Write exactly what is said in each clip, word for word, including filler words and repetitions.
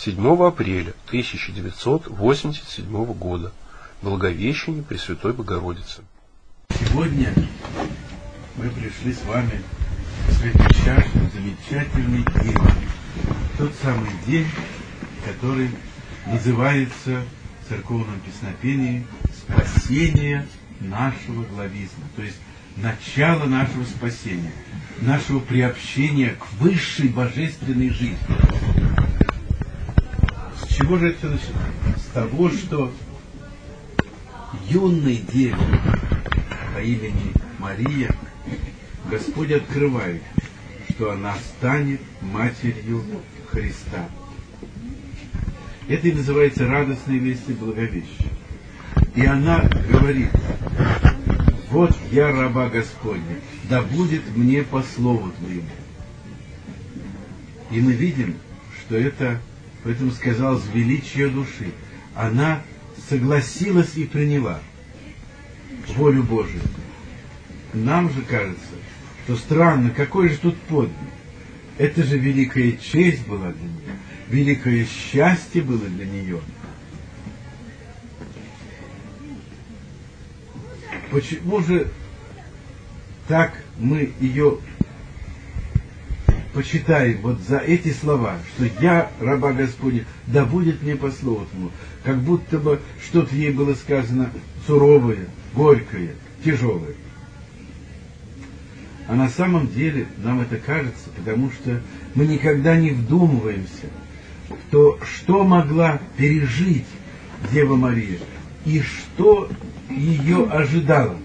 седьмого апреля тысяча девятьсот восемьдесят седьмого года. Благовещение Пресвятой Богородицы. Сегодня мы пришли с вами в святочашный, замечательный день. Тот самый день, который называется в церковном песнопении «Спасение нашего главизна», то есть начало нашего спасения, нашего приобщения к высшей божественной жизни. С чего же это начинается? С того, что юной деве по имени Мария Господь открывает, что она станет матерью Христа. Это и называется радостной вести Благовещения. И она говорит: вот я раба Господня, да будет мне по слову Твоему. И мы видим, что это, поэтому сказалось величие души. Она согласилась и приняла волю Божию. Нам же кажется, что странно, какой же тут подвиг. Это же великая честь была для нее, великое счастье было для нее. Почему же так мы ее почитаем вот за эти слова, что я, раба Господня, да будет мне по слову Твоему, как будто бы что-то ей было сказано суровое, горькое, тяжелое. А на самом деле нам это кажется, потому что мы никогда не вдумываемся в то, что могла пережить Дева Мария и что ее ожидало.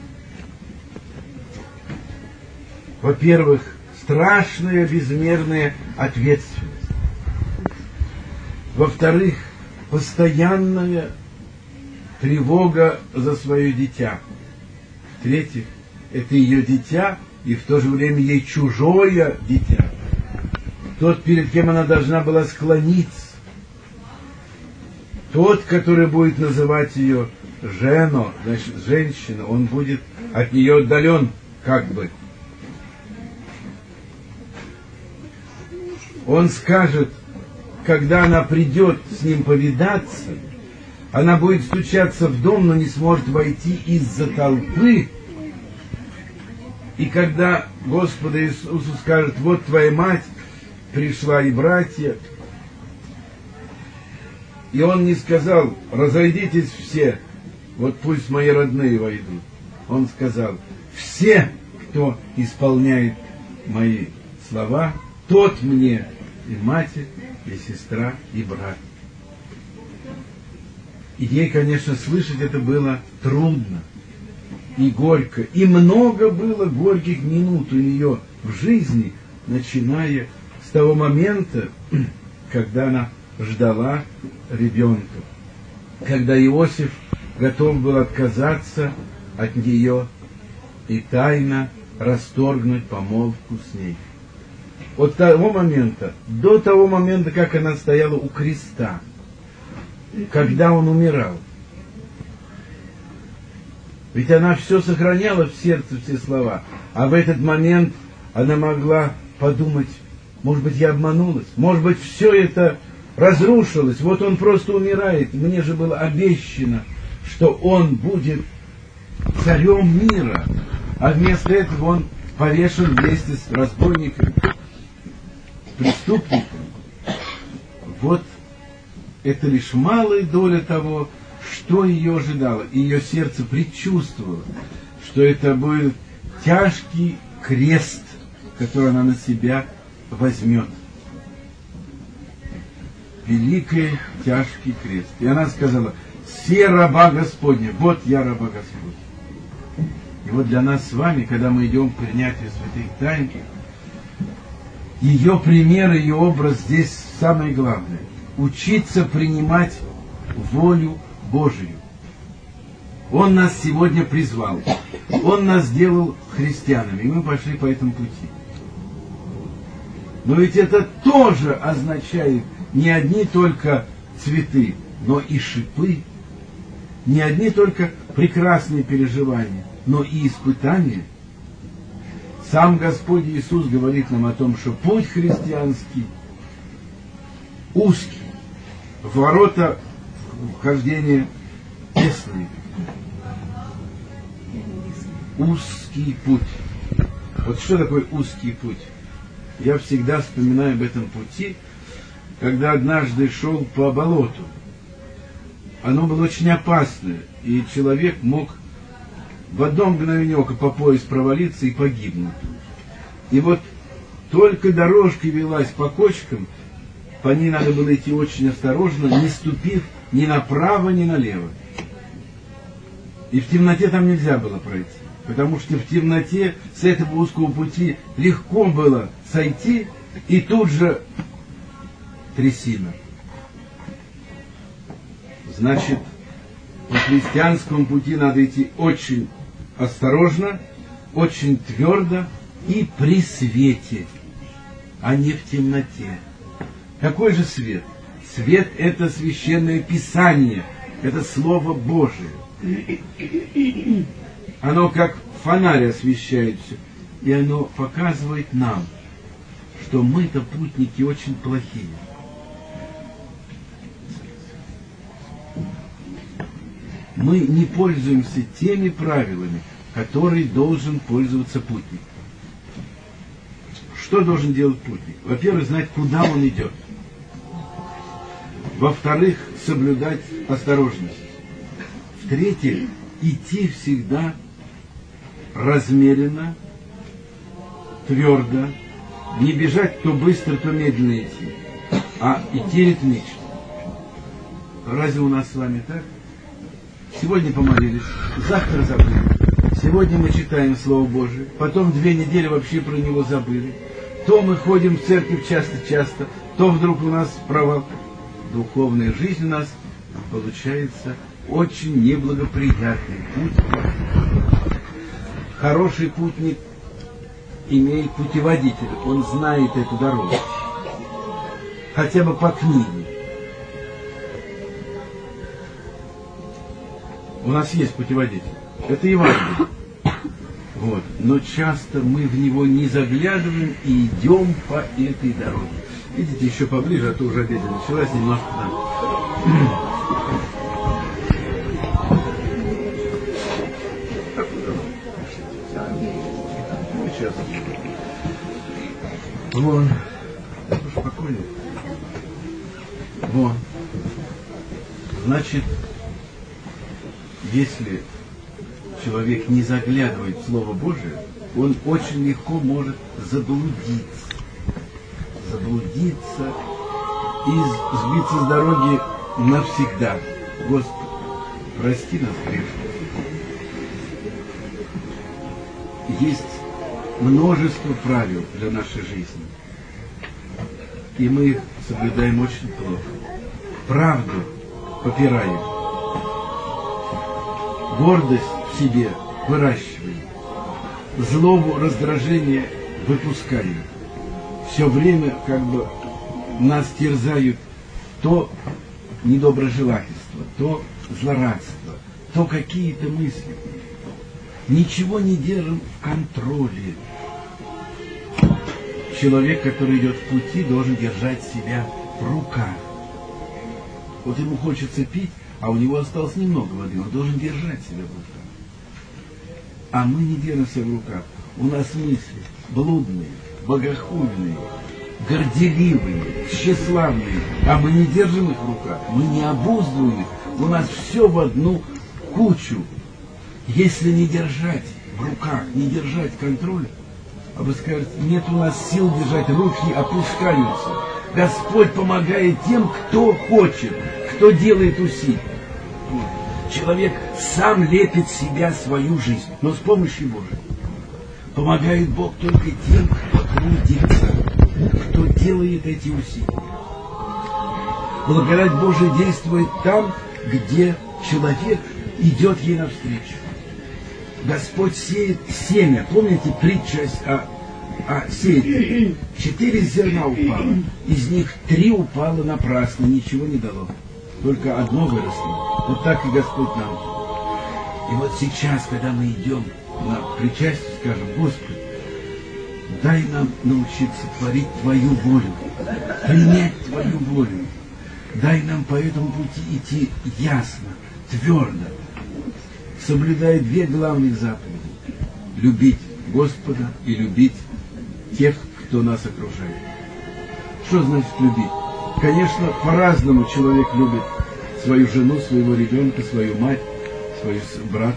Во-первых, страшная безмерная ответственность. Во-вторых, постоянная тревога за свое дитя. В-третьих, это ее дитя, и в то же время ей чужое дитя. Тот, перед кем она должна была склониться. Тот, который будет называть ее Жено, значит, женщина, он будет от нее отдален, как бы. Он скажет, когда она придет с ним повидаться, она будет стучаться в дом, но не сможет войти из-за толпы. И когда Господу Иисусу скажет: вот твоя мать пришла и братья, и он не сказал: разойдитесь все, вот пусть мои родные войдут. Он сказал: все, кто исполняет мои слова, тот мне и матерь, и сестра, и брат. И ей, конечно, слышать это было трудно и горько. И много было горьких минут у нее в жизни, начиная с того момента, когда она ждала ребенка, когда Иосиф готов был отказаться от нее и тайно расторгнуть помолвку с ней. От того момента до того момента, как она стояла у креста, когда он умирал. Ведь она все сохраняла в сердце, все слова. А в этот момент она могла подумать: может быть, я обманулась, может быть, все это разрушилось, вот он просто умирает. Мне же было обещано, что он будет царем мира, а вместо этого он повешен вместе с разбойниками, преступниками. Вот это лишь малая доля того, что ее ожидало. Ее сердце предчувствовало, что это будет тяжкий крест, который она на себя возьмет. Великий тяжкий крест. И она сказала: «Се раба Господня, вот я раба Господня». И вот для нас с вами, когда мы идем к принятию святых тайн, ее пример, ее образ здесь самое главное. Учиться принимать волю Божию. Он нас сегодня призвал. Он нас сделал христианами. И мы пошли по этому пути. Но ведь это тоже означает не одни только цветы, но и шипы. Не одни только прекрасные переживания, но и испытания. Сам Господь Иисус говорит нам о том, что путь христианский узкий, ворота вхождения тесные. Узкий путь. Вот что такое узкий путь? Я всегда вспоминаю об этом пути, когда однажды шел по болоту. Оно было очень опасное, и человек мог в одно мгновение ока по пояс провалиться и погибнуть. И вот только дорожка велась по кочкам, по ней надо было идти очень осторожно, не ступив ни направо, ни налево. И в темноте там нельзя было пройти, потому что в темноте с этого узкого пути легко было сойти, и тут же трясина. Значит, по христианскому пути надо идти очень осторожно, очень твердо и при свете, а не в темноте. Какой же свет? Свет — это священное Писание, это Слово Божие. Оно как фонарь освещает все, и оно показывает нам, что мы-то путники очень плохие. Мы не пользуемся теми правилами, которые должен пользоваться путник. Что должен делать путник? Во-первых, знать, куда он идет. Во-вторых, соблюдать осторожность. В-третьих, идти всегда размеренно, твердо, не бежать то быстро, то медленно идти, а идти ритмично. Разве у нас с вами так? Сегодня помолились, завтра забыли. Сегодня мы читаем Слово Божие, потом две недели вообще про него забыли. То мы ходим в церковь часто-часто, то вдруг у нас провал. Духовная жизнь у нас получается очень неблагоприятный путь. Хороший путник имеет путеводителя, он знает эту дорогу, хотя бы по книге. У нас есть путеводитель, это Евангелие. Вот. Но часто мы в него не заглядываем и идем по этой дороге. Видите, еще поближе, а то уже обедня началась, немножко там. Сейчас. Вон. Спокойно. Вон. Значит, если человек не заглядывает в Слово Божие, он очень легко может заблудиться. Заблудиться и сбиться с дороги навсегда. Господи, прости нас грешных. Есть множество правил для нашей жизни, и мы их соблюдаем очень плохо. Правду попираем, гордость в себе выращиваем, злобу, раздражение выпускаем. Все время как бы нас терзают то недоброжелательство, то злорадство, то какие-то мысли. Ничего не держим в контроле. Человек, который идет в пути, должен держать себя в руках. Вот ему хочется пить, а у него осталось немного воды, он должен держать себя в руках. А мы не держим себя в руках. У нас мысли блудные, богохульные, горделивые, тщеславные, а мы не держим их в руках, мы не обуздываем их, у нас все в одну кучу. Если не держать в руках, не держать контроль, а вы скажете, нет у нас сил держать, руки опускаются. Господь помогает тем, кто хочет, кто делает усилия. Человек сам лепит себя, свою жизнь, но с помощью Божией. Помогает Бог только тем, кто трудится, кто делает эти усилия. Благодать Божия действует там, где человек идет ей навстречу. Господь сеет семя. Помните притча о, о сеятеле? Четыре зерна упало. Из них три упало напрасно, ничего не дало. Только одно выросло. Вот так и Господь нам. И вот сейчас, когда мы идем на причастие, скажем, Господи, дай нам научиться творить Твою волю, принять Твою волю. дай нам по этому пути идти ясно, твердо, соблюдая две главных заповеди. Любить Господа и любить тех, кто нас окружает. Что значит любить? Конечно, по-разному человек любит свою жену, своего ребенка, свою мать, своего брата,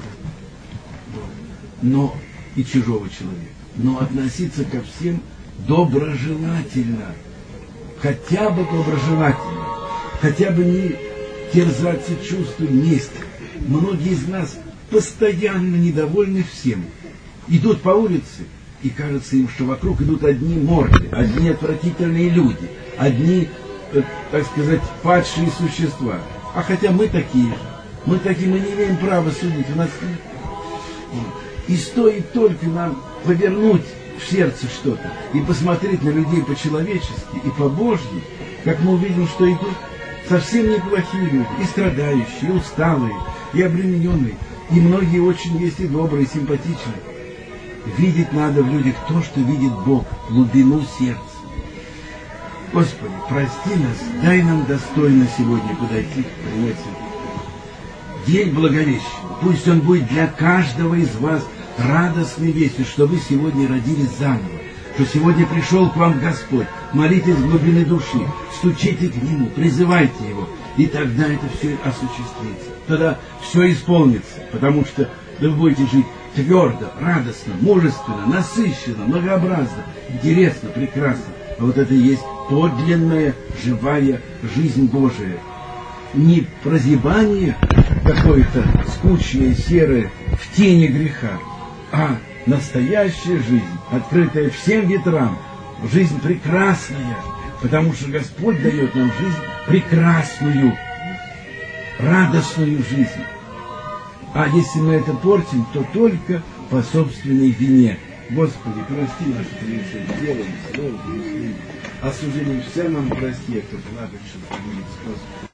но и чужого человека. Но относиться ко всем доброжелательно, хотя бы доброжелательно, хотя бы не терзаться чувством мести. Многие из нас постоянно недовольны всем. Идут по улице, и кажется им, что вокруг идут одни морды, одни отвратительные люди, одни, э, так сказать, падшие существа. А хотя мы такие же, мы такие, мы не имеем права судить, у нас нет. И стоит только нам повернуть в сердце что-то и посмотреть на людей по-человечески и по-божьи, как мы увидим, что идут совсем неплохие люди, и страдающие, и усталые, и обремененные, и многие очень есть и добрые, и симпатичные. Видеть надо в людях то, что видит Бог, глубину сердца. Господи, прости нас, дай нам достойно сегодня подойти к принятию. День Благовещения, пусть он будет для каждого из вас радостной вестью, что вы сегодня родились заново, что сегодня пришел к вам Господь. Молитесь в глубины души, стучите к Нему, призывайте Его, и тогда это все осуществится. Тогда все исполнится, потому что вы будете жить твердо, радостно, мужественно, насыщенно, многообразно, интересно, прекрасно. А вот это и есть подлинная, живая жизнь Божия. Не прозябание какое-то скучное, серое, в тени греха, а настоящая жизнь, открытая всем ветрам, жизнь прекрасная, потому что Господь дает нам жизнь прекрасную, радостную жизнь. А если мы это портим, то только по собственной вине. Господи, прости наши прегрешения, делом, словом, мыслью. Осуждением вся нам прости, кто плачет, что будет.